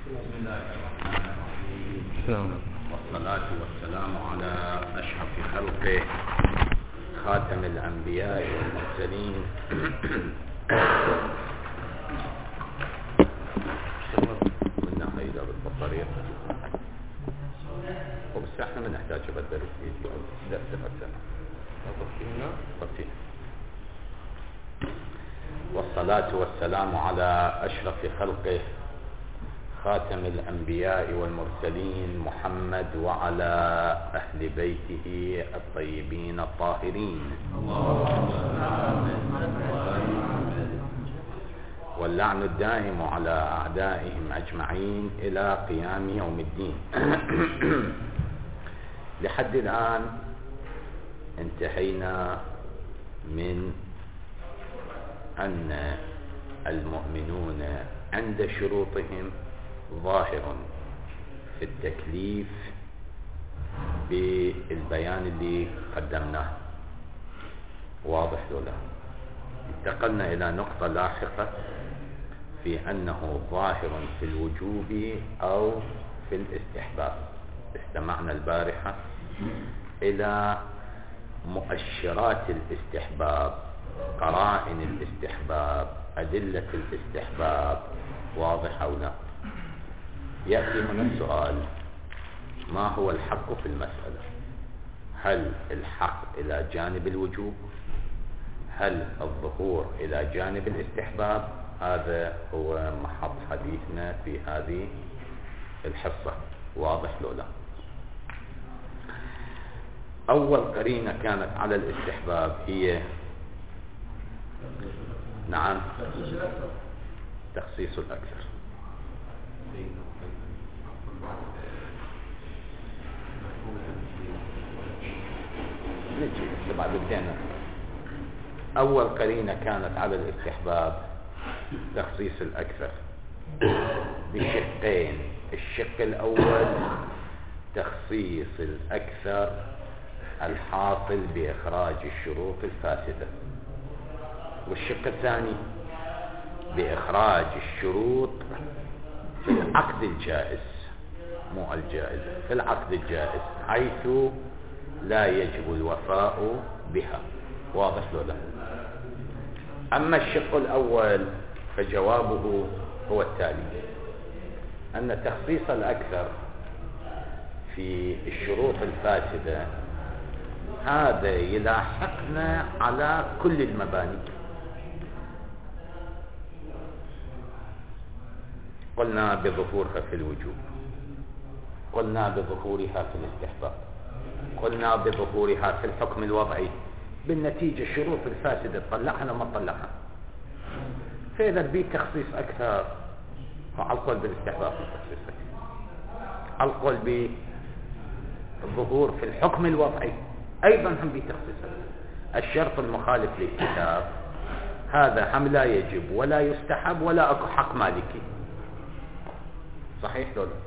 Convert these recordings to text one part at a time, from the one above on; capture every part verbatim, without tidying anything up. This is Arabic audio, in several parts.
بسم الله الرحمن الرحيم، والصلاة والسلام على أشرف خلقه خاتم الأنبياء والمرسلين من ناحية بالبطارية وبس احنا ما نحتاج بدل الفيديو لا تفتنا تفتنا. والصلاة والسلام على أشرف خلقه خاتم الأنبياء والمرسلين محمد وعلى أهل بيته الطيبين الطاهرين، واللعن الدائم على أعدائهم أجمعين إلى قيام يوم الدين. لحد الآن انتهينا من أن المؤمنون عند شروطهم ظاهر في التكليف بالبيان اللي قدمناه، واضح ولا؟ انتقلنا إلى نقطة لاحقة في أنه ظاهر في الوجوب أو في الاستحباب. استمعنا البارحة إلى مؤشرات الاستحباب، قرائن الاستحباب، أدلة الاستحباب، واضح أو لا؟ يأتي هنا السؤال: ما هو الحق في المسألة؟ هل الحق إلى جانب الوجوب؟ هل الظهور إلى جانب الاستحباب؟ هذا هو محط حديثنا في هذه الحصة، واضح لو لا؟ أول قرينة كانت على الاستحباب هي نعم تخصيص الأكثر. نجي بعد بدينا. أول قرينة كانت على الاستحباب تخصيص الأكثر بشقين. الشق الأول تخصيص الأكثر الحاصل بإخراج الشروط الفاسدة، والشق الثاني بإخراج الشروط في العقد الجائز، مو الجائز، في العقد الجائز حيث لا يجب الوفاء بها، واضح له لا؟ أما الشق الأول فجوابه هو التالي: أن تخصيص الأكثر في الشروط الفاسدة هذا يلاحقنا على كل المباني. قلنا بظهورها في الوجوب، قلنا بظهورها في الاستحباب، قلنا بظهورها في الحكم الوضعي. بالنتيجة الشروط الفاسدة تطلعها لما تطلعها. فإذا بي تخصيص أكثر على القول بالاستحباب في تخصيص أكثر، على القول بالظهور في الحكم الوضعي أيضا هم بي تخصيص أكثر. الشرط المخالف للكتاب هذا هم لا يجب ولا يستحب ولا أكو حق مالكي، صحيح لولا؟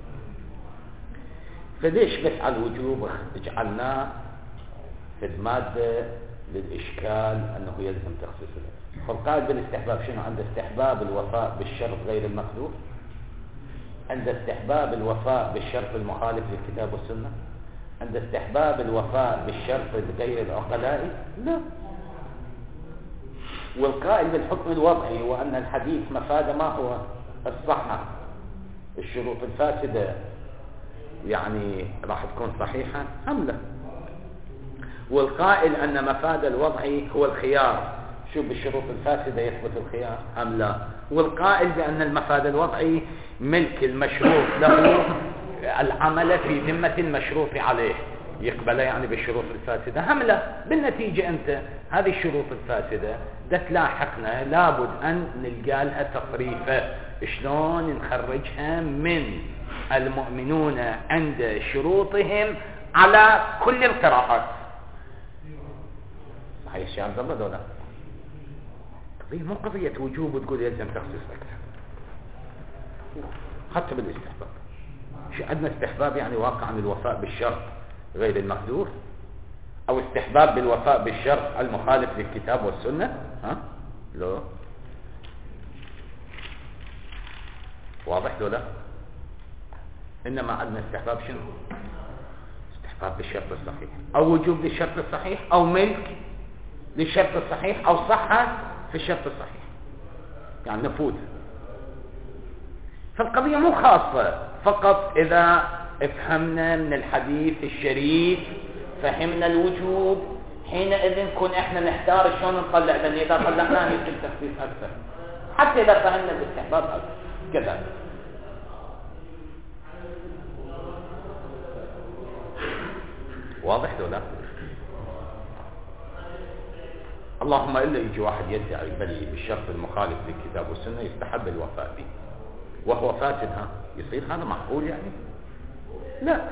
فليش بس على الوجوب جعلناه في المادة للإشكال أنه يلزم تخصيص الأكثر؟ فالقائد بالاستحباب شنو؟ عند استحباب الوفاء بالشرط غير المقدور، عند استحباب الوفاء بالشرط المخالف للكتاب والسنة، عند استحباب الوفاء بالشرط غير العقلائي، لا. والقائل بالحكم الوضعي وأن الحديث مفاد ما هو الصحة، الشروط الفاسدة يعني راح تكون صحيحة أم لا؟ والقائل أن مفاد الوضعي هو الخيار، شو بالشروط الفاسدة يثبت الخيار أم لا؟ والقائل بأن المفاد الوضعي ملك المشروط له العمل في ذمة المشروط عليه، يقبل يعني بالشروط الفاسدة أم لا؟ بالنتيجة أنت هذه الشروط الفاسدة ده تلاحقنا، لابد أن نلقى لها تصريفة. شلون نخرجها من المؤمنون عند شروطهم على كل القراءات؟ صحيح الشيخ عبد الله دولا؟ قضية مو قضية وجوب وتقول يلزم تخصيص أكثر، حتى بالاستحباب. شو عندنا استحباب يعني واقع عن الوفاء بالشرط غير المقدور، أو استحباب بالوفاء بالشرط المخالف للكتاب والسنة؟ ها؟ لا، واضح له لا؟ إنما عندنا استحباب شنو؟ استحباب بالشرط الصحيح، أو وجوب للشرط الصحيح، أو ملك للشرط الصحيح، أو صحة في الشرط الصحيح، يعني نفوذ. فالقضية مو خاصة فقط إذا افهمنا من الحديث الشريف فهمنا الوجوب، حينئذ نكون احنا نحتار شلون نطلع، لأن إذا طلعناه يمكن تخصيص أكثر، حتى إذا فهمنا الاستحباب أكثر كذا. واضح ولا لا؟ اللهم إلا يجي واحد يدعي بل بالشرط المخالف للكتاب والسنة يستحب الوفاء به وهو فاسد، ها يصير هذا معقول يعني؟ لا.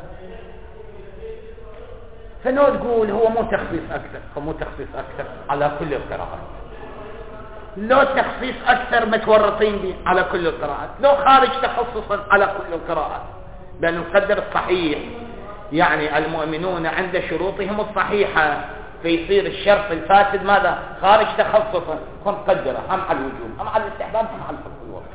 فلو تقول هو مو تخصيص أكثر، هو مو تخصيص أكثر على كل القراءات، لو تخصيص أكثر متورطين به على كل القراءات، لو خارج تخصصا على كل القراءات، لأنه نقدر الصحيح يعني المؤمنون عند شروطهم الصحيحة، فيصير الشرط الفاسد ماذا؟ خارج تخصصا، ونقدره هم على الوجوب هم على الاستحباب هم على الحكم الوضعي.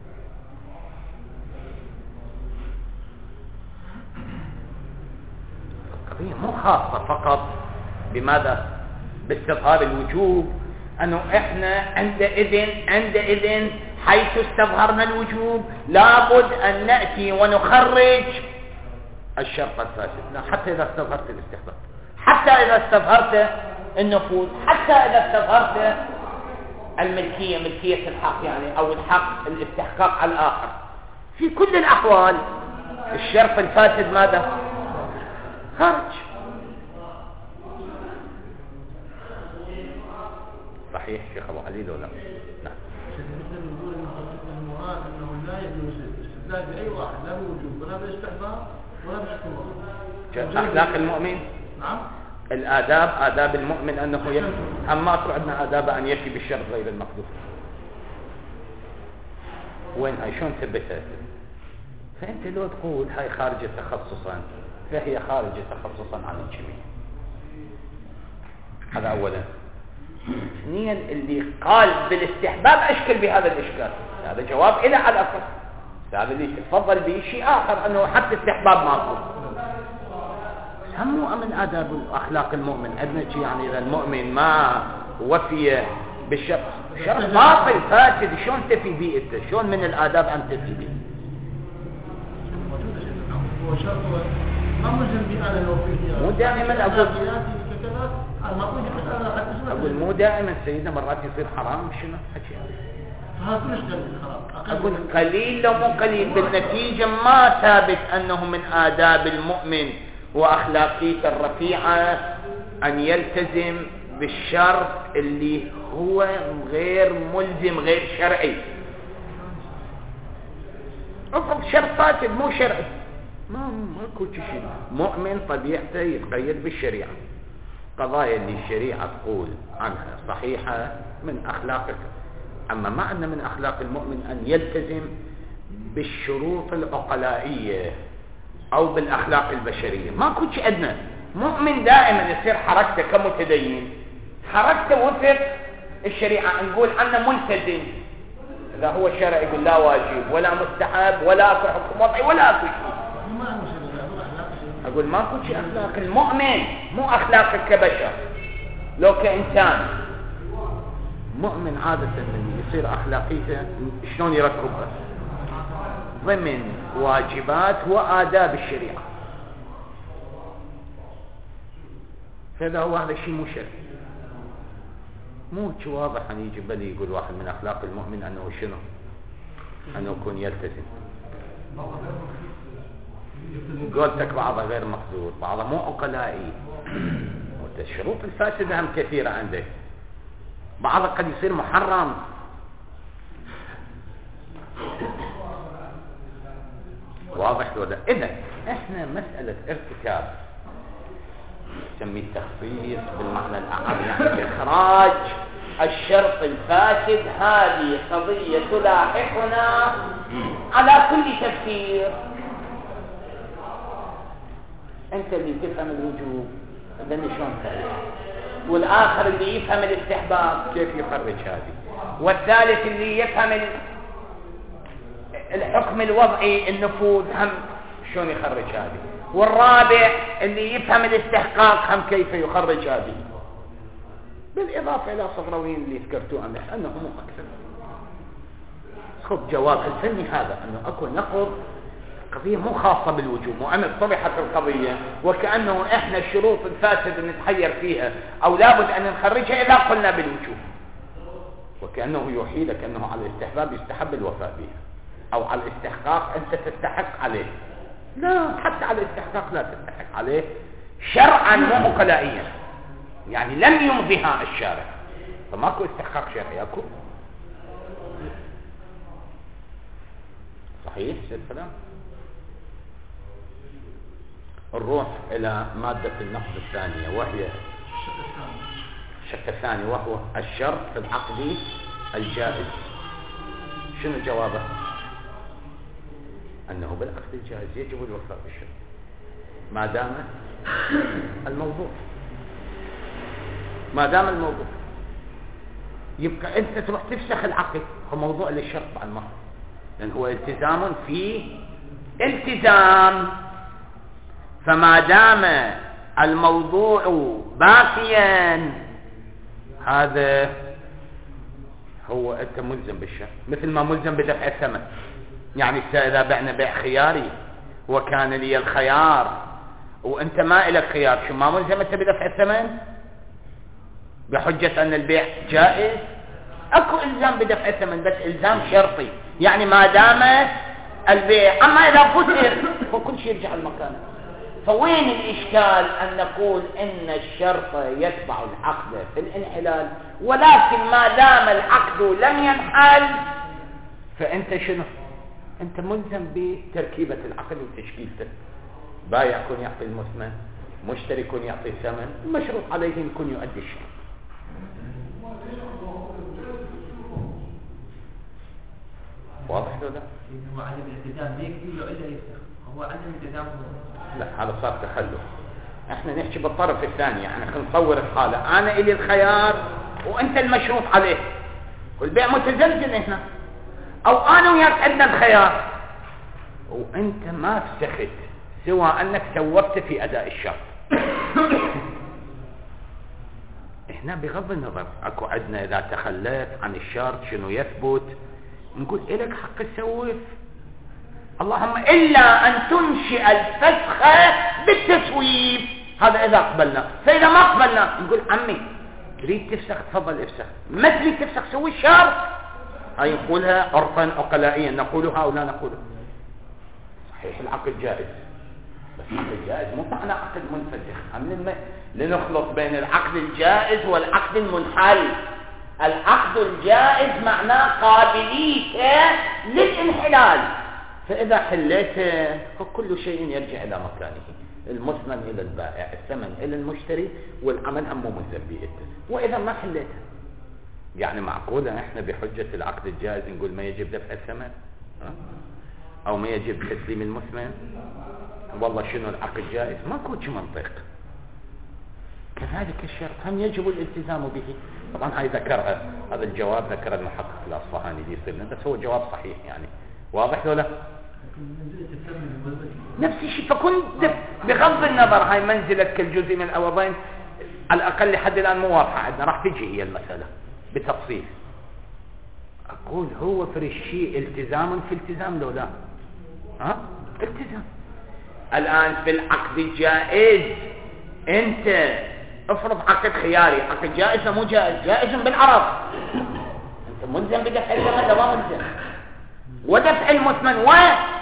القضية مو خاصة فقط بماذا؟ باستظهار الوجوب، أنه إحنا عندئذ عندئذ حيث استظهرنا الوجوب لابد أن نأتي ونخرج الشرط الفاسد، لا، حتى إذا استظهرت الاستحباب، حتى إذا استظهرت النفوذ، حتى إذا استظهرت الملكية، ملكية الحق يعني، أو الحق الاستحقاق على الآخر، في كل الأحوال الشرط الفاسد ماذا؟ خارج. صحيح شيخ أبو علي ولا لا؟ نعم. نقول المراد أنه لا يجوز الاستدلال بأي واحد، لا بوجوب ولا بالاستحباب ولا بالحكم. أخلاق المؤمن. نعم. الآداب آداب المؤمن أنه يكفي، أما أكو عندنا آداب أن يكفي بالشرط غير المقدور. وين هاي شلون ثبتها؟ فأنت لو تقول هاي خارجة تخصصا فهي خارجة تخصصا عن الجميع. هذا أولا. ثانيا اللي قال بالاستحباب أشكل بهذا الإشكال، هذا جواب إلى على الأصل. هذا اللي تفضل به شيء آخر أنه حتى استحباب ماكو. هم من آداب أخلاق المؤمن عندنا شيء يعني إذا المؤمن ما وفي بالشرط شرط باطل فاسد شلون تفي به أنت؟ شلون من الآداب أن تفي به؟ هو شرط ما ملزم بي أنا لو فيه. مو دائما أقول أقول مو دائما سيدنا مرات يصير حرام شنو حكي هذا كلش دليل حرام. أقول قليل لو مو قليل بالنتيجة ما ثابت أنه من آداب المؤمن وأخلاقيته الرفيعة أن يلتزم بالشرط اللي هو غير ملزم غير شرعي. افرض شرط فاسد مو شرعي ما ماكو شيء. مؤمن طبيعته يتقيد بالشريعة، قضايا اللي الشريعة تقول عنها صحيحة من أخلاقك. أما ما عندنا من أخلاق المؤمن أن يلتزم بالشروط العقلائية أو بالأخلاق البشرية، ما كنتش أدنى. مؤمن دائما يصير حركته كمتدين حركته وفق الشريعة، نقول عنه ملتزم. إذا هو شرع يقول لا واجب ولا مستحب ولا أكو حكم وضعي ولا أكو شيء. أقول ما كنتش أخلاق المؤمن، مو أخلاقك كبشر لو كإنسان. مؤمن عادة اللي يصير أخلاقيته شلون يركبها ضمن واجبات وآداب الشريعة. فإذا هو هذا الشيء مو شرعي، مو واضح أن يجي بل يقول واحد من أخلاق المؤمن أنه شنو؟ أنه يكون يلتزم. قولتك بعضها غير مقدور، بعضها مو عقلائي. الشروط الفاسدة هم كثيرة عندك، بعضها قد يصير محرم. واضح ولا؟ إذا إحنا مسألة ارتكاب نسميه التخصيص بالمعنى الأعم، يعني إخراج الشرط الفاسد، هذه قضية تلاحقنا على كل تفسير. أنت اللي تفهم الوجوب هذا شلون تعرف، والآخر اللي يفهم الاستحباب كيف يخرج هذه، والثالث اللي يفهم الحكم الوضعي النفوذ هم شلون يخرج هذه؟ والرابع اللي يفهم الاستحقاق هم كيف يخرج هذه، بالإضافة إلى صغروين اللي ذكرتوها أنهم أكثر. خذ جواب الفني هذا أنه أكو نقض قضية مو خاصة بالوجوب، وأن اتضحت القضية وكأنه إحنا الشروط الفاسدة نتحير فيها أو لابد أن نخرجها إذا قلنا بالوجوب، وكأنه يوحي لك أنه على الاستحباب يستحب الوفاء بها، أو على الاستحقاق أنت تستحق عليه. لا، حتى على الاستحقاق لا تستحق عليه شرعا وعقلائيا، يعني لم يمضيها الشارع، فماكو استحقاق شرعي. أكو صحيح سيد السلام. نروح إلى مادة النقد الثانية وهي الشق الثاني، وهو الشرط في العقد الجائز. شنو جوابه؟ أنه بالعقد الجائز يجب الوفاء بالشرط ما دام الموضوع ما دام الموضوع يبقى أنت تروح تفسخ العقد، هو موضوع للشرط بعد المهر، لأن هو التزام في التزام، فما دام الموضوع باقيا هذا هو أنت ملزم بالشرط، مثل ما ملزم بدفع الثمن. يعني إذا بعنا بيع خياري وكان لي الخيار وأنت ما إلك خيار، شو ما ملزم أنت بدفع الثمن بحجة أن البيع جائز؟ أكو إلزام بدفع الثمن، بس إلزام شرطي، يعني ما دام البيع. أما إذا فسر فكل شيء يرجع لمكانه. فوين الإشكال أن نقول إن الشرط يتبع العقد في الانحلال، ولكن ما دام العقد لم ينحل فأنت شنو؟ أنت ملزم بتركيبة العقد وتشكيلته. بايع يكون يعطي المثمن، مشتري يكون يعطي الثمن، المشروط عليه يكون يؤدي الشرط. واضح ولا لا؟ هو عدم الالتزام يكفي له الا يفسخ، هو عدم الالتزام لا، هذا صار تخلف. احنا نحكي بالطرف الثاني، يعني خلينا نصور الحاله، انا الي الخيار وانت المشروط عليه والبيع متزلزل هنا، او انا وياك عندنا الخيار وانت ما فسخت سوى انك سوفت في اداء الشرط. احنا بغض النظر اكو عندنا اذا تخلف عن الشرط شنو يثبت، نقول إلك حق تسوف، اللهم إلا أن تنشئ الفسخ بالتسويف، هذا إذا قبلنا. فإذا ما قبلنا نقول عمي تريد تفسخ تفضل افسخ، ما تريد تفسخ سوي الشرط. هاي نقولها عرفا عقلائيا، نقولها أو لا نقولها. صحيح العقد جائز، بس العقد جائز مو معنى عقد منفسخ، الم... لنخلط بين العقد الجائز والعقد المنحل. العقد الجائز معناه قابليته للانحلال، فإذا حليته فكل شيء يرجع إلى مكانه، المثمن إلى البائع، الثمن إلى المشتري، والعمل هم ملزم به. وإذا ما حليته يعني معقولة إحنا بحجة العقد الجائز نقول ما يجب دفع الثمن أو ما يجب تسليم المثمن؟ والله شنو العقد جائز؟ ما كوش منطق. كذلك الشرط هم يجب الالتزام به. طبعا هاي ذكرها، هذا الجواب ذكر المحقق الأصفهاني دي صرنا، بس هو جواب صحيح يعني. واضح ولا؟ نفس الشيء. فكن بغض النظر هاي منزلة كالجزء من الأوضين على الأقل لحد الآن مو واضحة عندنا، راح تجي هي المسألة بتفصيل. أقول هو في الشيء التزام في التزام لو لا؟ ها؟ التزام. الآن في العقد الجائز أنت افرض عقد خياري، عقد جائز مو جائز؟ جائز بالعرض، انت ملزم بدفع الثمن ولا ما ملزم؟ ودفع المثمن و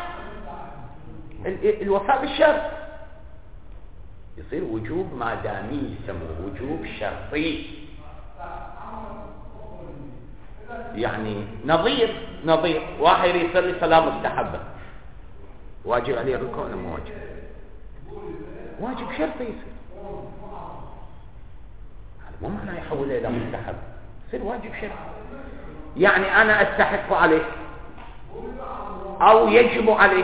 الوفاء بالشرط يصير وجوب ما دامي، يسموه وجوب شرطي. يعني نظير نظير واحد يصلي صلاة مستحبة، واجب عليه الركوع ولا مو واجب؟ واجب شرطي يصير، مو معنى يحوله إلى مستحب، يصير واجب شرعي. يعني أنا أستحق عليه أو يجب عليه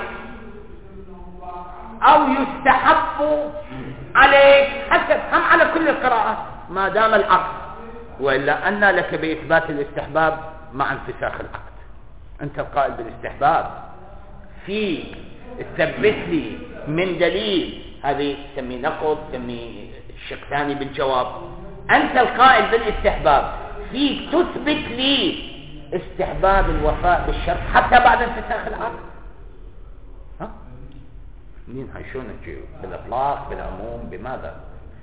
أو يستحب عليه، حسب هم على كل القراءات ما دام العقد. وإلا أن لك بإثبات الاستحباب مع انفساخ العقد. أنت القائل بالاستحباب في تثبت لي من دليل، هذه تسمي نقض، تسمي الشق ثاني بالجواب. أنت القائل بالاستحباب، فيك تثبت لي استحباب الوفاء بالشرط حتى بعد انفساخ العقد. ها؟ مين هاي شلون تجي؟ بالإطلاق، بالعموم، بماذا؟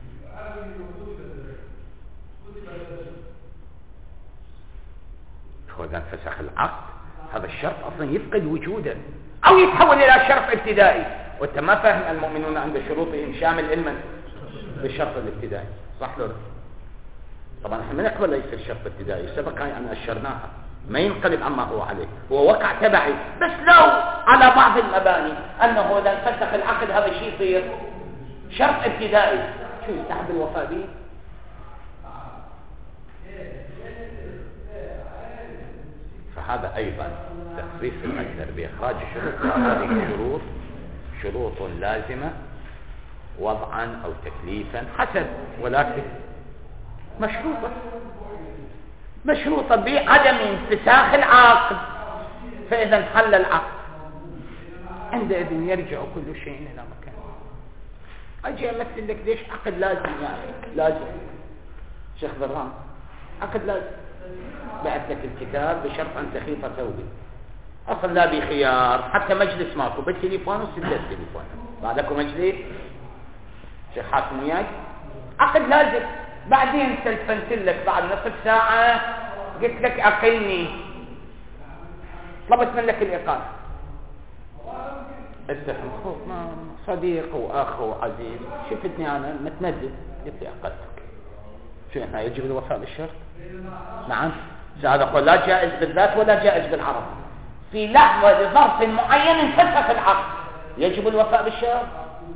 هو إذا انفسخ العقد هذا الشرط أصلا يفقد وجودا أو يتحول إلى شرط ابتدائي، وأنت ما فاهم المؤمنون عند شروطهم شامل علما بالشرط الابتدائي، صح له؟ طبعا احنا ما نقبل ليس الشرط ابتدائي، سبق أن أشرناها، ما ينقلب عما هو عليه، هو وقع تبعي، بس لو على بعض المباني أنه إذا انفسخ العقد هذا الشيء يصير شرط ابتدائي، شو يستحب الوفاء به؟ فهذا أيضا تخصيص الأكثر بإخراج الشروط، هذه الشروط شروط لازمة وضعا أو تكليفا حسب، ولكن مشروطة مشروطة بعدم انفساخ العقد، فإذا انحل العقد عندئذ يرجع كل شيء إلى مكانه. أجي أمثل لك ليش عقد لازم، يعني لازم شيخ ضرام عقد لازم، بعت لك الكتاب بشرط أن تخيط ثوبي، أصلا لا بخيار، حتى مجلس ماكو، بالتليفون وسدت التليفون، بعدكم مجلس شيخ حاكم وياك، عقد لازم. بعدين تلفنت لك بعد نصف ساعة قلت لك أقلني، طلبت منك الإقامة، اتفق صديق وأخ وعزيز، شفتني أنا متندد، قلت لي أقلتك، شو هنا يجب الوفاء بالشرط؟ نعم، هذا هو لا جائز بالذات ولا جائز بالعرض، في لحظة لظرف معين انفسخ العقد يجب الوفاء بالشرط.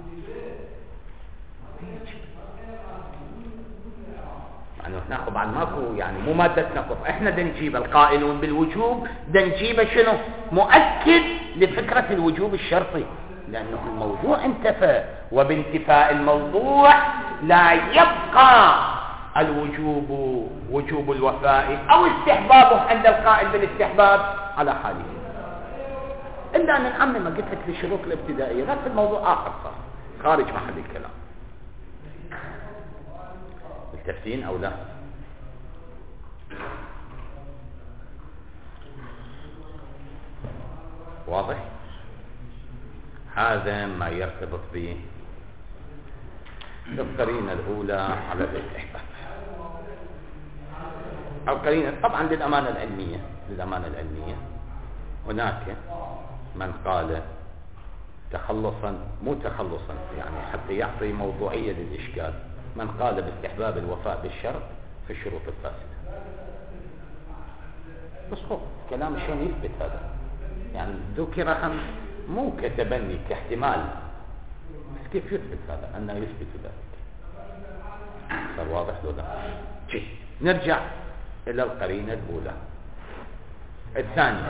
يعني ناخذ بعد ماكو، يعني مو مادة نقض، احنا دنجيب القائلون بالوجوب دنجيب شنو؟ مؤكد لفكرة الوجوب الشرطي، لأنه الموضوع انتفى، وبانتفاء الموضوع لا يبقى الوجوب وجوب الوفاء أو استحبابه عند القائل بالاستحباب على حاله، إلا أن نعمم قلت لك للشروط الابتدائية، ذات الموضوع آخر صار خارج محل الكلام. متفقين أو لا؟ واضح؟ هذا ما يرتبط به القرينة الأولى على الاستحباب. القرينة طبعا للأمانة العلمية، للأمانة العلمية هناك من قال تخلصا، مو تخلصا يعني حتى يعطي موضوعية للإشكال، من قال باستحباب الوفاء بالشرط في الشروط الفاسدة. بس خب كلام شلون يثبت هذا؟ يعني ذكر هم مو كتبني كاحتمال، بس كيف يثبت هذا؟ أنه يثبت ذلك. صار واضح لو لا؟ شيء نرجع إلى القرينة الأولى. الثانية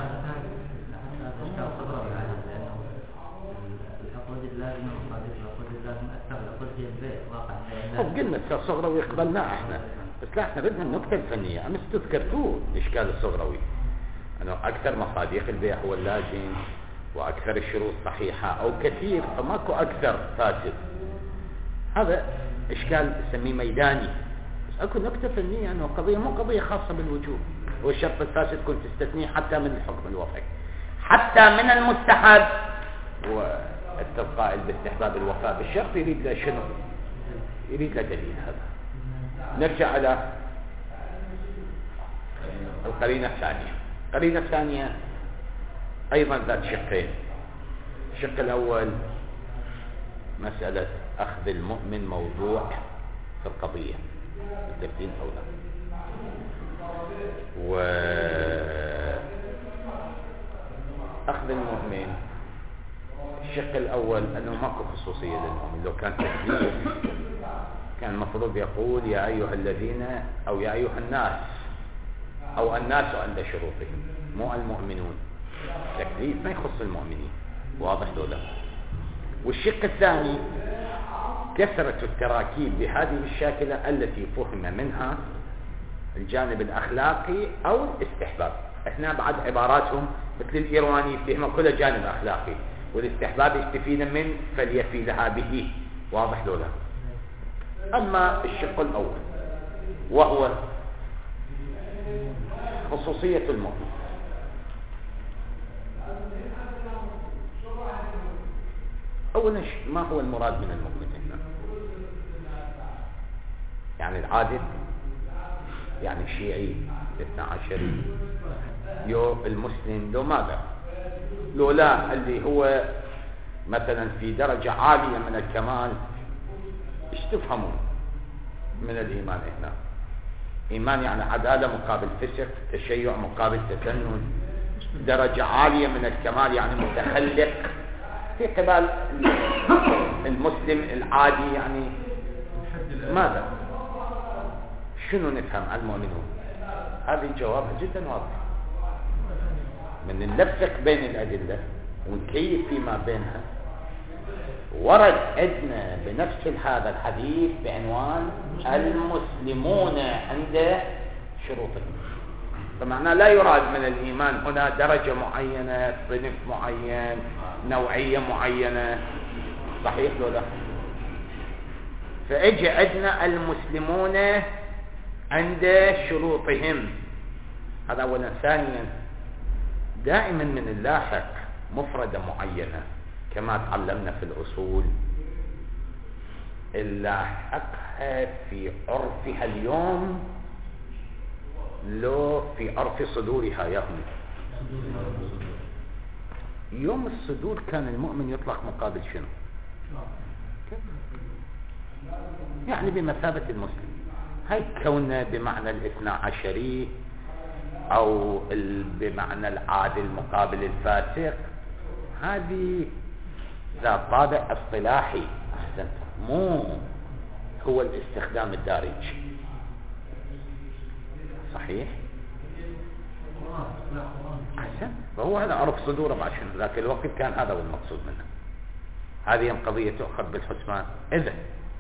طب قلنا الصغروي قبلناه احنا، بس لا احنا بدنا النكتة الفنية، امس تذكرتوه الاشكال الصغروي انه اكثر مصادق البيع هو اللازم، واكثر الشروط صحيحة او كثير، فماكو اكثر فاسد. هذا اشكال نسميه ميداني، بس اكو نكتة فنية انه قضية مو قضية خاصة بالوجوب، والشرط الفاسد كنت تستثنيه حتى من الحكم الوفقي، حتى من المستحب، والقائل باستحباب الوفاء بالشرط يريد له شنو؟ يريد له دليل. هذا نرجع على القرينة الثانية. القرينة الثانية أيضا ذات شقين. الشق الأول مسألة أخذ المؤمن موضوع في القضية، متفقين أو لا؟ وأخذ المؤمن الشق الأول أنه ماكو خصوصية للمؤمن، لو كان تكليف كان المفروض يقول يا أيها الذين أو يا أيها الناس، أو الناس عند شروطهم، مو المؤمنون. تكليف ما يخص المؤمنين، واضح ولا؟ والشق الثاني كثرة التراكيب بهذه الشاكلة التي فهم منها الجانب الأخلاقي أو الاستحباب. احنا بعد عباراتهم مثل الإيراني فيهم كل جانب أخلاقي، والاستحباب يستفيد من فليفي لها به. واضح له لا؟ أما الشق الأول وهو خصوصية المؤمن، أولا ما هو المراد من المؤمن هنا؟ يعني العادل، يعني الشيعي الاثنى عشري، يو المسلم، لو ماذا؟ لو لا اللي هو مثلا في درجة عالية من الكمال. ايش تفهمون من الإيمان هنا؟ إيمان يعني عدالة مقابل فسق، تشيع مقابل تسنن، درجة عالية من الكمال يعني متخلق في قبال المسلم العادي. يعني ماذا؟ شنو نفهم عن المؤمنون؟ هذه الجواب جدا واضح. من نلفق بين الأدلة ونكيف فيما بينها، ورد عندنا بنفس هذا الحديث بعنوان المسلمون عند شروطهم. فمعناه لا يراد من الإيمان هنا درجة معينة، صنف معين، نوعية معينة. صحيح لو لا؟ فاجى عندنا المسلمون عند شروطهم، هذا أولا. ثانيا دائما من اللاحق مفردة معينة كما تعلمنا في الأصول، اللاحقها في عرفها اليوم لو في عرف صدورها يوم. يوم الصدور كان المؤمن يطلق مقابل شنو؟ يعني بمثابة المسلم. هاي كونه بمعنى الاثنى عشري أو بمعنى العادل مقابل الفاسق، هذه ذات طابع اصطلاحي. أحسنت، مو هو الاستخدام الدارج. صحيح؟ أحسن. فهو هذا عرف صدوره مع شنو ذاك الوقت كان هذا هو المقصود منه. هذه القضية تؤخذ بالحسبان. إذن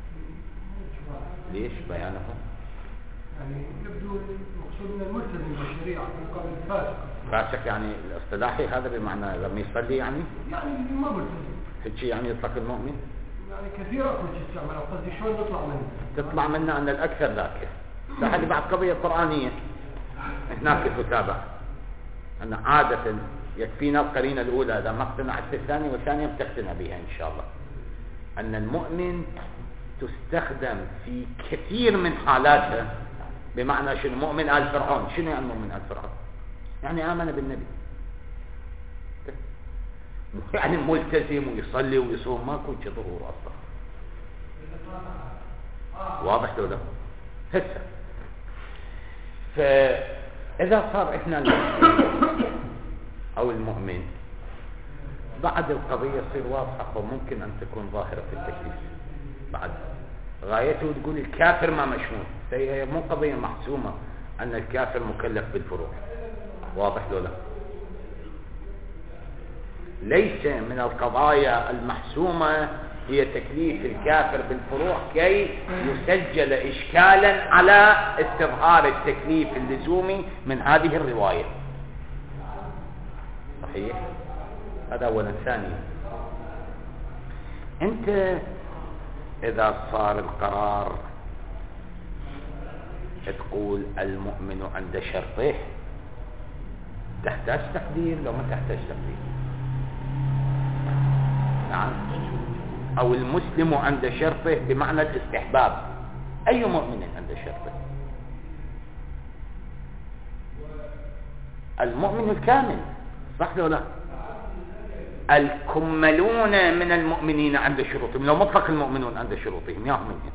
ليش بيانه؟ يعني يبدو المقصود من الملتزم بالشريعة مقابل الفاسق. فاسق يعني الاصطلاحي هذا بمعنى لما يصلي يعني؟ يعني ما ملتزم. هالشيء يعني يطلق المؤمن؟ يعني كثيرا كنت تستعمل، قصدي شلون نطلع منه؟ تطلع منه أن الأكثر ذاك. هذه بعد قضية قرآنية هناك تتابع، أن عادة يكفينا القرينة الأولى إذا ما اقتنعت بالثانية، والثانية بتقتنع بها إن شاء الله، أن المؤمن تستخدم في كثير من حالاتها بمعنى شنو؟ مؤمن آل فرعون. شنو يعني مؤمن آل فرعون؟ يعني آمن بالنبي، يعني ملتزم ويصلي ويصوم، ماكو ظهور أصلا. واضح لو لا؟ هسه فإذا صار إحنا المسلم أو المؤمن، بعد القضية تصير واضحة وممكن أن تكون ظاهرة في التكليف. بعد غايته تقول الكافر ما مشمول، هي مو قضية محسومة أن الكافر مكلف بالفروع. واضح لو لا؟ ليس من القضايا المحسومة هي تكليف الكافر بالفروع كي يسجل إشكالا على استظهار التكليف اللزومي من هذه الرواية. صحيح؟ هذا أولا. ثانيا، أنت إذا صار القرار تقول المؤمن عند شرطه، تحتاج تقدير لو ما تحتاج تقدير؟ نعم. أو المسلم عند شرطه بمعنى الاستحباب. أي مؤمن عند شرطه؟ المؤمن الكامل. صح ولا لا؟ الكملون من المؤمنين عند شروطهم، لو مطلق المؤمنون عند شروطهم يا هم.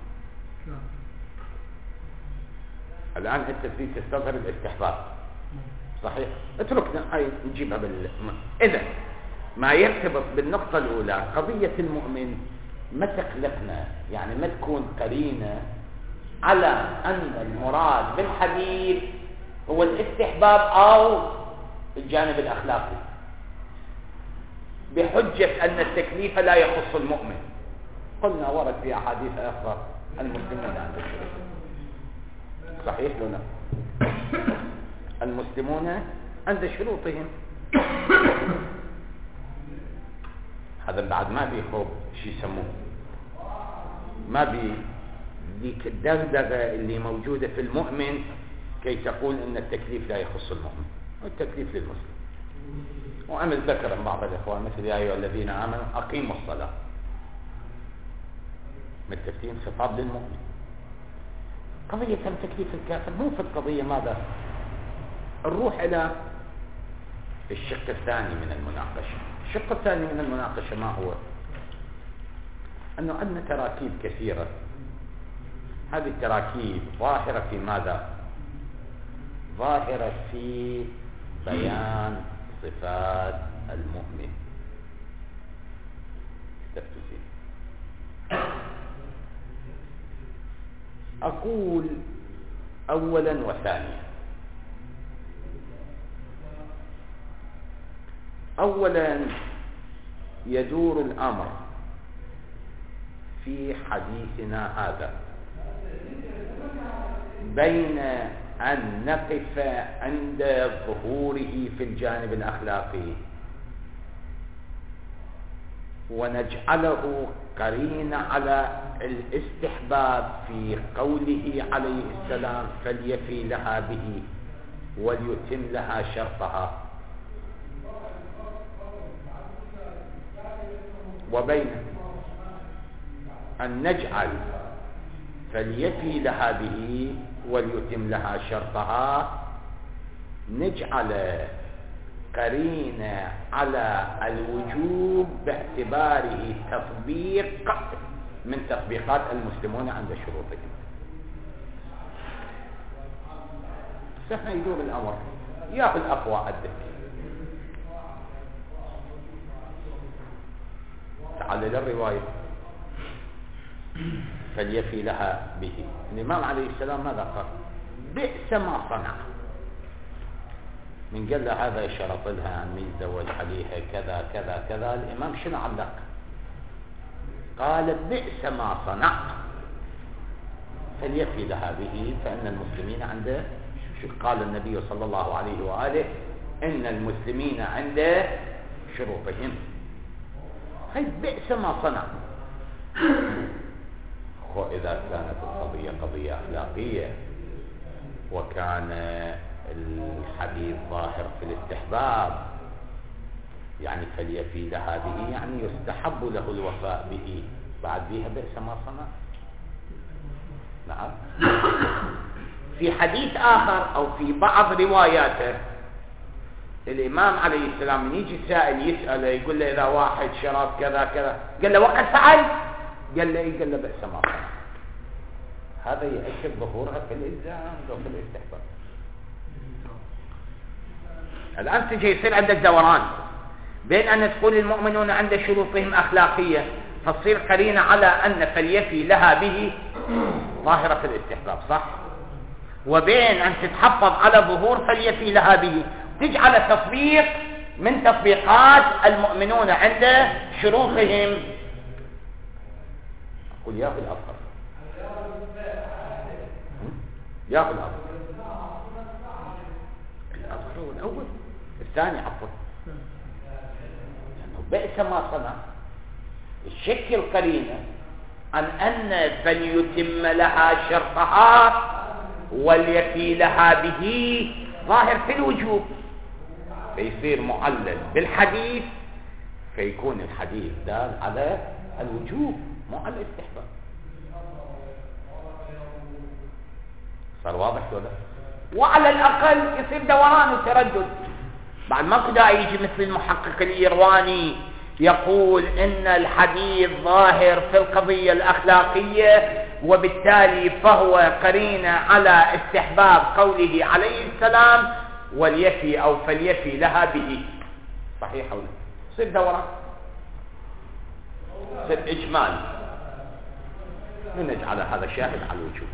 الآن أنت تريد تستظهر الاستحباب. صحيح؟ اتركنا هاي نجيبها بال. إذا ما يرتبط بالنقطة الأولى قضية المؤمن ما تقلقنا، يعني ما تكون قرينة على أن المراد بالحديث هو الاستحباب أو الجانب الأخلاقي، بحجة أن التكليف لا يخص المؤمن. قلنا ورد في أحاديث أخرى المسلمون عند شروطهم. صحيح لنا؟ المسلمون عند شروطهم. هذا بعد ما بيخوض شو يسموه، ما بي ذيك الدغدغة اللي موجودة في المؤمن كي تقول ان التكليف لا يخص المؤمن، والتكليف للمسلم. وعمل ذكر بعض الاخوان مثل يا ايها الذين امنوا اقيموا الصلاة، متفقين خطاب للمؤمن. قضية تكليف الكافر مو في القضية ماذا؟ نروح الى الشق الثاني من المناقشة. الشق الثاني من المناقشة ما هو؟ أنه عندنا تراكيب كثيرة، هذه التراكيب ظاهرة في ماذا؟ ظاهرة في بيان صفات المؤمن. أقول أولا وثانيا. أولا يدور الأمر في حديثنا هذا بين أن نقف عند ظهوره في الجانب الأخلاقي ونجعله قرين على الاستحباب في قوله عليه السلام فليفي لها به وليتم لها شرطها، وبين أن نجعل فليفي لها به وليتم لها شرطها نجعل قرين على الوجوب باعتباره تطبيق من تطبيقات المسلمون عند شروطهم. سهل يدور الأمر يا الأقوى عندك. تعالى للرواية فليفي لها به. الإمام عليه السلام ماذا قال؟ بئس ما صنع. من قال له هذا شرط لها أن يتزوج عليها كذا كذا كذا، الإمام شنو علق؟ قال بئس ما صنع فليفي لها به، فإن المسلمين عنده شو قال النبي صلى الله عليه وآله؟ إن المسلمين عنده شروطهم. هاي بئس ما صنع. وإذا كانت القضية قضية أخلاقية وكان الحديث ظاهر في الاستحباب، يعني فليفي لها به يعني يستحب له الوفاء به، بعد بها بئس ما صنع. نعم. في حديث آخر أو في بعض رواياته الإمام عليه السلام من يجي سائل يسأله يقول له إذا واحد شرب كذا كذا، قال له وقد فعل، قال له إيه؟ قال له بئس ما صنع. هذا يؤكد ظهورها في الإلزام وفي الاستحباب. الآن تجي يصير عندك دوران بين أن تقول المؤمنون عند شروطهم أخلاقية فتصير قرينة على أن فليفي لها به ظاهرة في الاستحباب، صح؟ وبين أن تتحفظ على ظهور فليفي لها به تجعل تطبيق من تطبيقات المؤمنون عند شروطهم. قل يا أخي الأفضل يا أخي الأفضل الأفضل هو الأول، الثاني عفوا لأنه بئس ما صنع الشكل قرينة عن أن فليتم لها شرطها وليفي لها به ظاهر في الوجوب، فيصير معلل بالحديث فيكون الحديث دال على الوجوب مو على الاستحباب. صار واضح ولا؟ وعلى الأقل يصير دوران وتردد. بعد ما كدا يجي مثل المحقق الإيرواني يقول إن الحديث ظاهر في القضية الأخلاقية وبالتالي فهو قرين على استحباب قوله عليه السلام وليفي أو فليفي لها به. صحيح ولا؟ يصير دوران، يصير إجمال، نجعل هذا شاهد على الوجوب.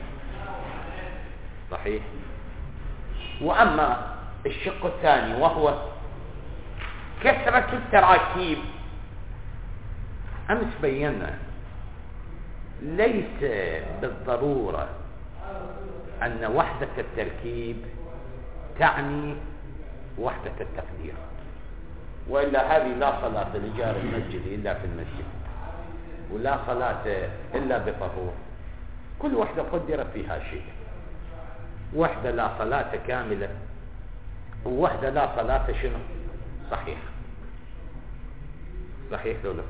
صحيح. وأما الشق الثاني وهو كثرة التراكيب، أمس بينا ليس بالضرورة أن وحدة التركيب تعني وحدة التقدير. وإلا هذه لا صلاة لجار المسجد إلا في المسجد، ولا صلاة إلا بطهور. كل وحدة قدر فيها شيء. وحدة لا صلاة كاملة، ووحدة لا صلاة شنو صحيح. صحيح لولا.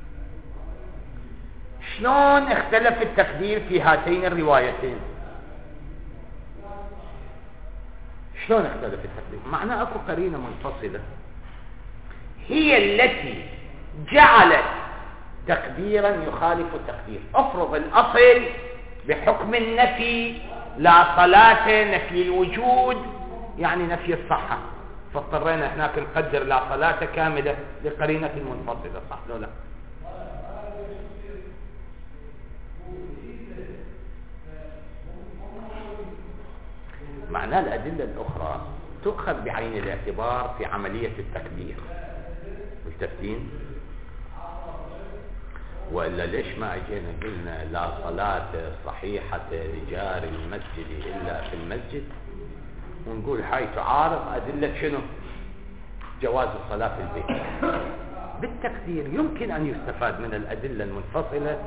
شلون اختلف التقدير في هاتين الروايتين؟ شلون اختلف التقدير؟ معناه اكو قرينة منفصلة هي التي جعلت تقديرا يخالف التقدير. افرض الاصل بحكم النفي لا صلاة نفي الوجود يعني نفي الصحة، فاضطرينا هناك نقدر لا صلاة كاملة لقرينة منفصلة. صح لو لا؟ معناه الأدلة الأخرى تؤخذ بعين الاعتبار في عملية التقدير. ملتفتين؟ وإلا ليش ما أجينا قلنا لا صلاة صحيحة لجار المسجد إلا في المسجد، ونقول هاي تعارض أدلة شنو؟ جواز الصلاة في البيت. بالتقدير يمكن أن يستفاد من الأدلة المنفصلة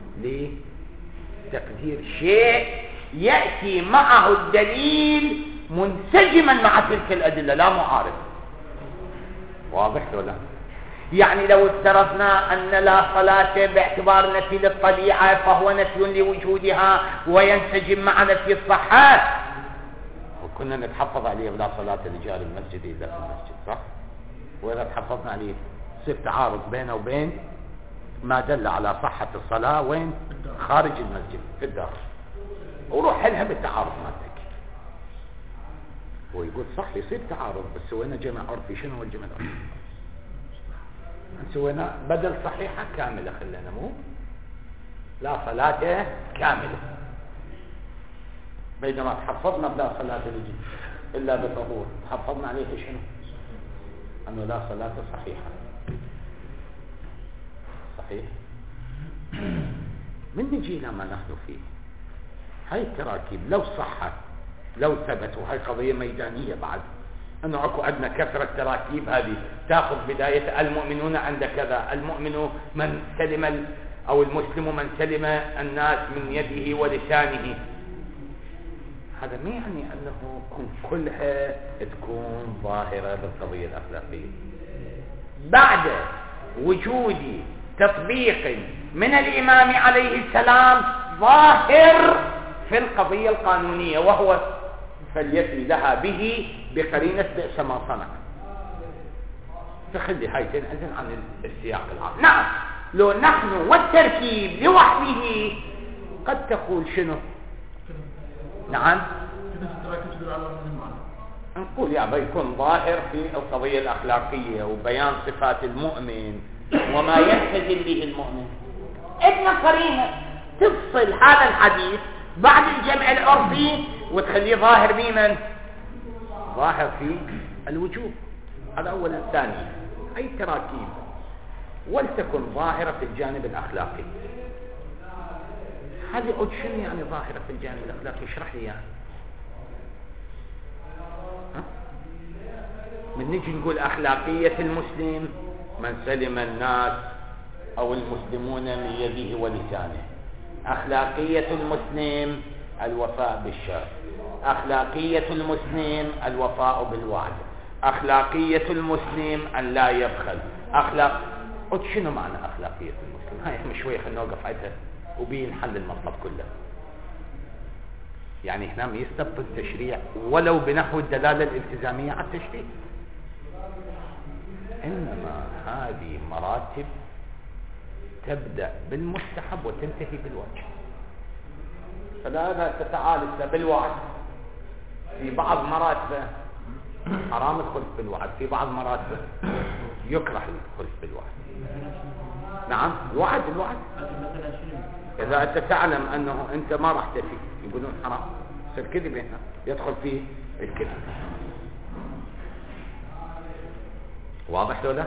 لتقدير شيء يأتي معه الدليل منسجما مع تلك الأدلة لا معارض. واضح ولا؟ يعني لو افترضنا أن لا صلاة باعتبار نفي للطبيعة فهو نفي لوجودها وينسجم مع نفي الصحة، وكنا نتحفظ عليه لا صلاة لجار المسجد إلا في المسجد. صح؟ وإذا تحفظنا عليه صير تعارض بينه وبين ما دل على صحة الصلاة وين؟ خارج المسجد في الدار. وروح حلها بالتعارض مالتك. هو يقول صح يصير تعارض، بس سوينا جمع عرفي. شنو هو الجمع العرفي؟ سوينا بدل صحيحة كاملة، خلينا مو لا صلاة كاملة، بينما تحفظنا بلا صلاة إلا بطهور تحفظنا عليه شنو؟ أنه لا صلاة صحيحة. صحيح؟ من نجي إلى ما نحن فيه هاي التراكيب لو صحت لو ثبتوا، هاي قضية ميدانية بعد، أنه أكو عندنا كثرة تراكيب هذه تأخذ بداية المؤمنون عند كذا، المؤمن من سلم أو المسلم من سلم الناس من يده ولسانه. هذا ما يعني أنه كلها تكون ظاهرة بالقضية الأخلاقية. بعد وجود تطبيق من الإمام عليه السلام ظاهر في القضية القانونية، وهو فليفي لها به بقرينة بئس ما صنع. تخلي هايتين أذن عن السياق العام. نعم لو نحن والتركيب لوحده قد تقول شنو؟ نعم نقول يا بيكون ظاهر في القضية الأخلاقية وبيان صفات المؤمن وما يلتزم به المؤمن. ابن قرينة تفصل هذا الحديث بعد الجمع العرفي وتخليه ظاهر بمن؟ ظاهر في الوجوب. هذا أولا. ثاني أي تراكيب ولتكن ظاهرة في الجانب الأخلاقي. هذه قد شنو يعني ظاهرة في الجانب الأخلاقي؟ اشرح لي يعني. من نجي نقول أخلاقية المسلم من سلم الناس أو المسلمون من يده ولسانه. أخلاقية المسلم الوفاء بالشرع. أخلاقية المسلم الوفاء بالوعد. أخلاقية المسلم أن لا يبخل. أخلاق قلت شنو معنى أخلاقية المسلم؟ هاي احنا شوي خلينا نوقف عندها وبين حل المطلب كله. يعني هنا ما يستبطل التشريع ولو بنحو الدلالة الالتزامية على التشريع، إنما هذه مراتب تبدأ بالمستحب وتنتهي بالواجب. فلا تتعالج بالوعد، في بعض مراتبه حرام الخلف بالوعد، في بعض مراتبه يكره الخلف بالوعد. نعم الوعد الوعد إذا أنت تعلم أنه أنت ما راح تفي يقولون حرام، يصير كذب هنا يدخل فيه الكذب. واضح ولا؟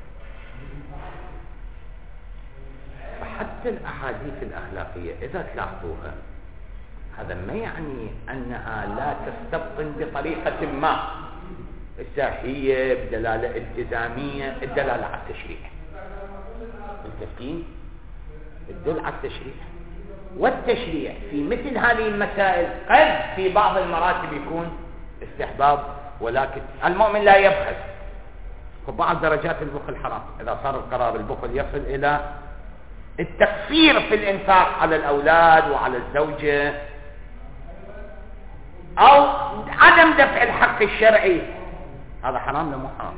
فحتى الأحاديث الأخلاقية إذا تلاحظوها هذا ما يعني أنها لا تستبطن بطريقة ما الساحية بدلالة التزامية، الدلالة على التشريع. التفكين الدل على التشريع، والتشريع في مثل هذه المسائل قد في بعض المراتب يكون استحباب، ولكن المؤمن لا يبخل. وبعض درجات البخل حرام، إذا صار القرار البخل يصل إلى التقصير في الإنفاق على الأولاد وعلى الزوجة، أو عدم دفع الحق الشرعي، هذا حرام ولا مو حرام؟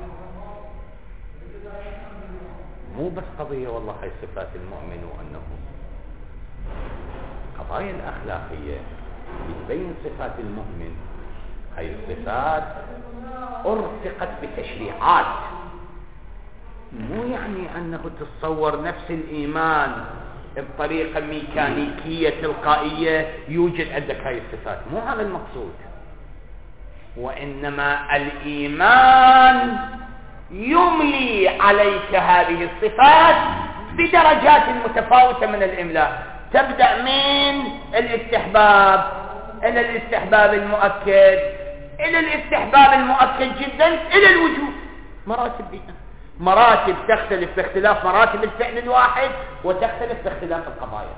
مو بس قضية والله هاي صفات المؤمن، وأنه قضايا الأخلاقية بتبين صفات المؤمن. هاي الصفات أرتقت بتشريعات، مو يعني أنه تتصور نفس الإيمان بطريقة ميكانيكية تلقائية يوجد عندك هاي الصفات، مو هذا المقصود. وإنما الإيمان يملي عليك هذه الصفات بدرجات متفاوتة من الإملاء، تبدأ من الاستحباب إلى الاستحباب المؤكد، إلى الاستحباب المؤكد جدا، إلى الوجوب. مراتب بها، مراتب تختلف باختلاف مراتب الفعل الواحد، وتختلف باختلاف القضايا.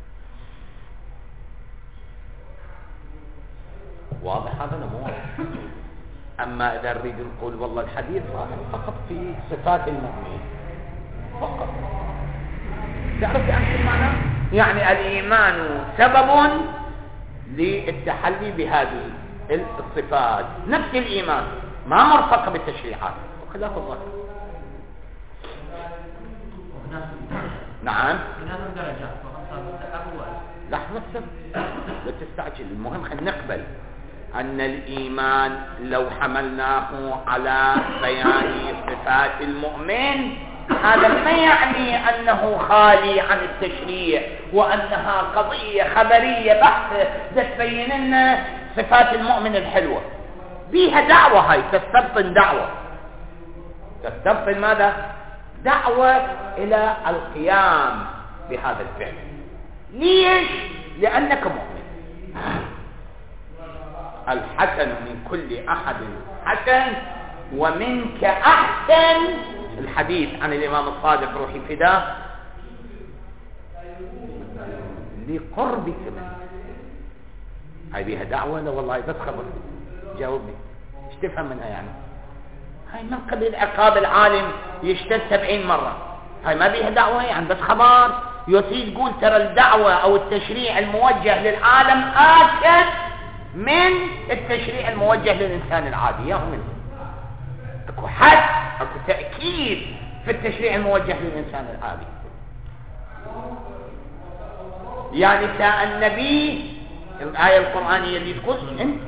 واضح هذا الأمور؟ أما إذا نريد نقول والله الحديث فقط في صفات المؤمن فقط، تعرف يعني شو معناه؟ يعني الإيمان سبب للتحلي بهذه الصفات، نفس الإيمان ما مرفقة بالتشريعات وخلاف الظاهر. نعم لحظة لا تستعجل، المهم خلينا نقبل أن الإيمان لو حملناه على بيان صفات المؤمن، هذا ما يعني أنه خالي عن التشريع، وأنها قضية خبرية بحثة تبين لنا صفات المؤمن الحلوة. بيها دعوة، هاي تستبطن دعوة، تستبطن ماذا؟ دعوة إلى القيام بهذا الفعل. ليش؟ لأنك مؤمن. الحسن من كل أحد حسن ومنك أحسن، الحديث عن الإمام الصادق روحي فداه، لقربك منه. هاي بيها دعوة؟ لا والله بس خبر. جاوبني ايش تفهم منها يعني؟ هاي من قبل عقاب العالم يشتد سبعين مرة، هاي ما بيها دعوة يعني بس خبر. يريد يقول ترى الدعوة أو التشريع الموجه للعالم آكد من التشريع الموجه للإنسان العادي. ياهو منه اكو حد، اكو تأكيد في التشريع الموجه للإنسان العادي. يعني ساء النبي، الآية القرآنية اللي تقول انت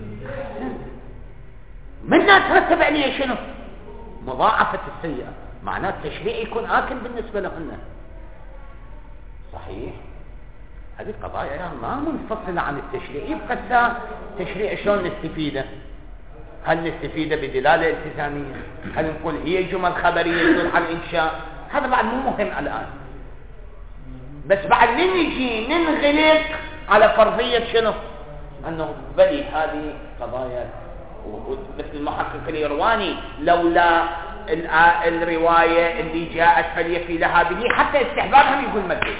منها ترتب عليه شنو؟ مضاعفة السيئة. معناه التشريع يكون آكل بالنسبة لهن. صحيح؟ هذه القضايا يعني ما منفصلة عن التشريع. يبقى الساعة تشريع شلون نستفيده؟ هل نستفيده بدلالة التزامية؟ هل نقول هي جمل خبرية تدل على الإنشاء؟ هذا بعد مو مهم الآن. بس بعد نجي ننغلق على فرضية شنو؟ أنه بلي هذه قضايا، مثل المحقق الإيرواني لولا الرواية اللي جاءت فليفي لها به حتى استحبابهم يقول مكي.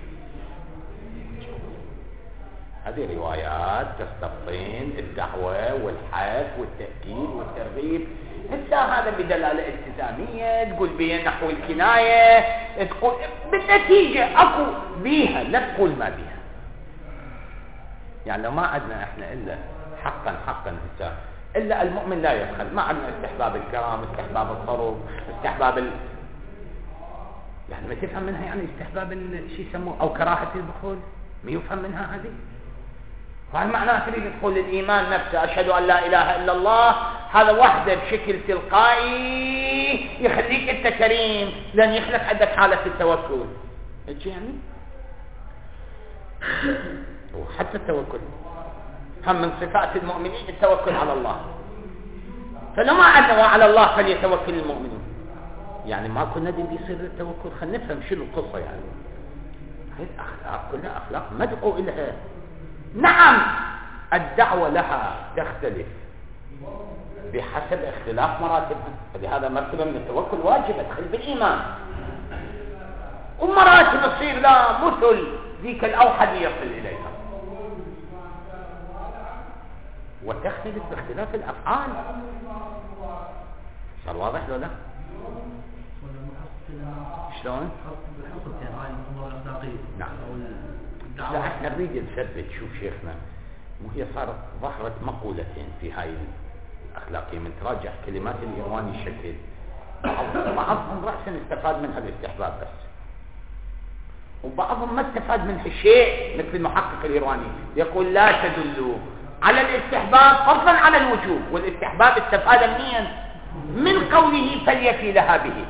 هذه روايات تستبطن الدعوة والحث والتأكيد والترغيب. هسه هذا بدلالة التزامية، تقول بها نحو الكناية، تقول بالنتيجة أكو بيها، لا تقول ما بيها. يعني لو ما عندنا احنا إلا حقا حقا هسه إلا المؤمن لا يبخل، ما عندنا استحباب الكرام، استحباب الصرف، استحباب ال... يعني ما تفهم منها يعني استحباب الشيء يسموه أو كراهة البخل، ما يفهم منها هذه. فهل معناه تريد تقول الإيمان نفسه أشهد أن لا إله إلا الله، هذا وحده بشكل تلقائي يخليك أنت كريم لأن يخلق عندك حالة التوكل. إيش يعني؟ وحتى التوكل هم من صفات المؤمنين التوكل على الله. فلو ما عندنا على الله فليتوكل المؤمنون. يعني ما كنا ندري بيصير التوكل، خلينا نفهم شنو القصة. يعني هذه أخلاق كلها أخلاق مدعو إليها. نعم الدعوة لها تختلف، بحسب اختلاف مراتبها. فلهذا مرتبة من التوكل واجبة تدخل بالإيمان، ومراتب تصير لا مثل ذيك الأوحد يصل إليها، وتختلف باختلاف الأفعال. صار واضح لو لا؟ شلون؟ نعم. لا احنا نريد نثبت. شوف شيخنا، وهي صارت ظهرت مقولتين في هاي الأخلاقية من تراجع كلمات الإيراني شكل، بعضهم رأسا استفاد منها الاستحباب بس، وبعضهم ما استفاد منها شيء، مثل المحقق الإيراني يقول لا تدل على الاستحباب فضلا على الوجوب، والاستحباب استفاد منين؟ من قوله فليفي لها به.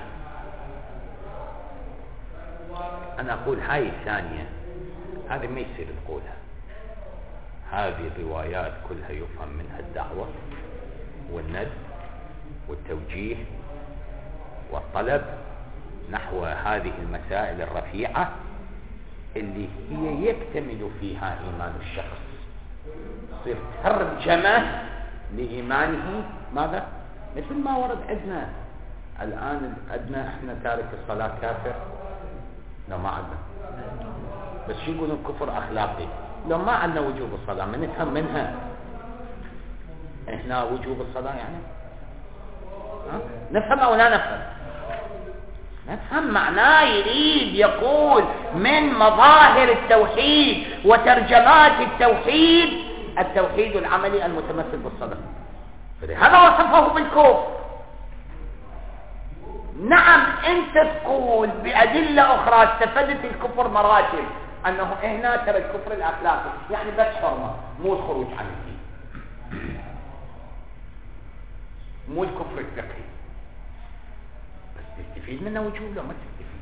أنا أقول هاي الثانية هذه ما يصير نقولها. هذه الروايات كلها يفهم منها الدعوة والند والتوجيه والطلب نحو هذه المسائل الرفيعة اللي هي يكتمل فيها إيمان الشخص، تصير ترجمة لإيمانه. ماذا؟ مثل ما ورد عندنا الآن، عندنا احنا تارك الصلاة كافر لو ما عندنا، بس شو يقولون كفر أخلاقي. لو ما عندنا وجوب الصلاة ما نفهم منها احنا وجوب الصلاة يعني ها؟ نفهم أو لا نفهم؟ نفهم. معناه يريد يقول من مظاهر التوحيد وترجمات التوحيد التوحيد العملي المتمثل بالصلاة، فلهذا وصفه بالكفر. نعم انت تقول بأدلة أخرى استفدت الكفر مراتب، أنه هنا ترى الكفر الأخلاقي يعني بس حرمة مو الخروج عن الدين، مو الكفر الفقهي، بس تستفيد منه وجوب لو ما تستفيد.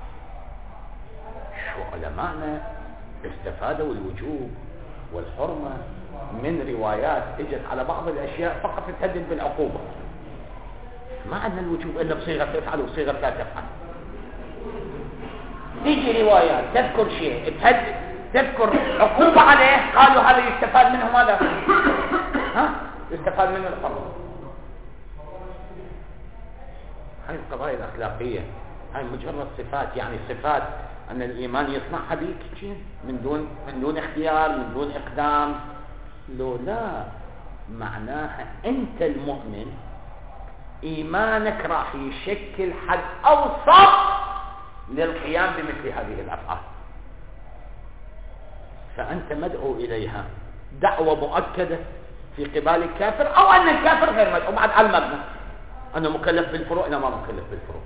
شو علماءنا استفادوا الوجوب والحرمة من روايات اجت على بعض الأشياء فقط تهدد بالعقوبة. ما عندنا الوجوب إلا بصيغة تفعل وصيغة لا تفعل. تيجي روايات تذكر شيء تهدد تذكر عقوبة عليه، قالوا هذا يستفاد منه ماذا؟ ها؟ يستفاد منه الحرمة. هاي القضايا الأخلاقية هاي مجرد صفات، يعني صفات أن الإيمان يصنعها بيك من دون من دون اختيار من دون إقدام. لو لا معناها أنت المؤمن إيمانك راح يشكل حد أوسط للقيام بمثل هذه الأفعال، فأنت مدعو إليها دعوة مؤكدة في قبال الكافر، أو أن الكافر غير مدعو بعد على المبنى أنه مكلف بالفروع أنا ما مكلف بالفروع.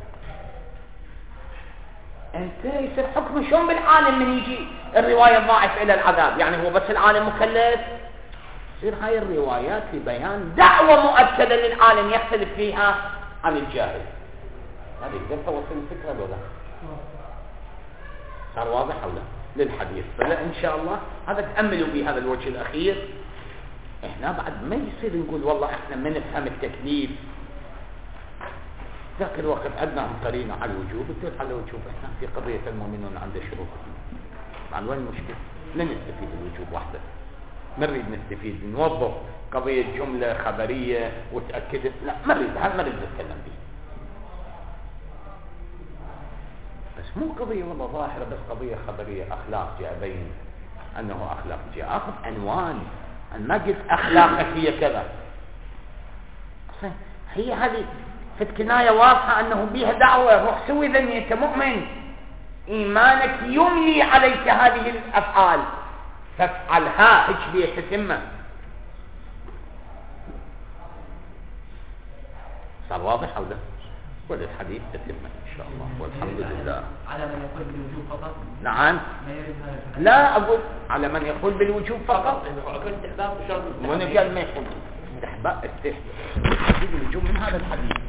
أنت يصير حكم شلون بالعالم من يجي الرواية الضائف إلى العذاب، يعني هو بس العالم مكلف؟ يصير هاي الروايات لبيان دعوة مؤكدة للعالم يختلف فيها عن الجاهل. هذا يقدر توصل الفكرة ولا صار واضح ولا للحديث؟ فلا إن شاء الله هذا تأملوا بهذا الوجه الأخير. إحنا بعد ما يصير نقول والله إحنا ما نفهم التكليف. ذاك الوقت عندنا قرينة على الوجوب وتدل على الوجوب، إحنا في قضية المؤمنون عند شروط. مع وين المشكلة؟ لا نستفيد الوجوب وحده، نريد نستفيد نوظف قضية جملة خبرية وتأكدت، لا ما نريد هذا ما نريد نتكلم به. بس مو قضية والله ظاهرة، بس قضية خبرية أخلاق جاء بين أنه أخلاق جاء أخذ عنوان. أنا ما قلت أخلاقك هي كذا، هي هذه في الكناية واضحة أنه بيها دعوة روح سوي ذني أنت مؤمن إيمانك يملي عليك هذه الأفعال فافعلها هجبية تتمة. صار واضح أو لا؟ وللحديث تتمة إن شاء الله والحمد لله. على من يقول بالوجوب فقط؟ نعم. لا أقول على من يقول بالوجوب فقط. أقول استحباب وشرط. وانا قال ما يقول استحباب استحباب الوجوب من هذا الحديث.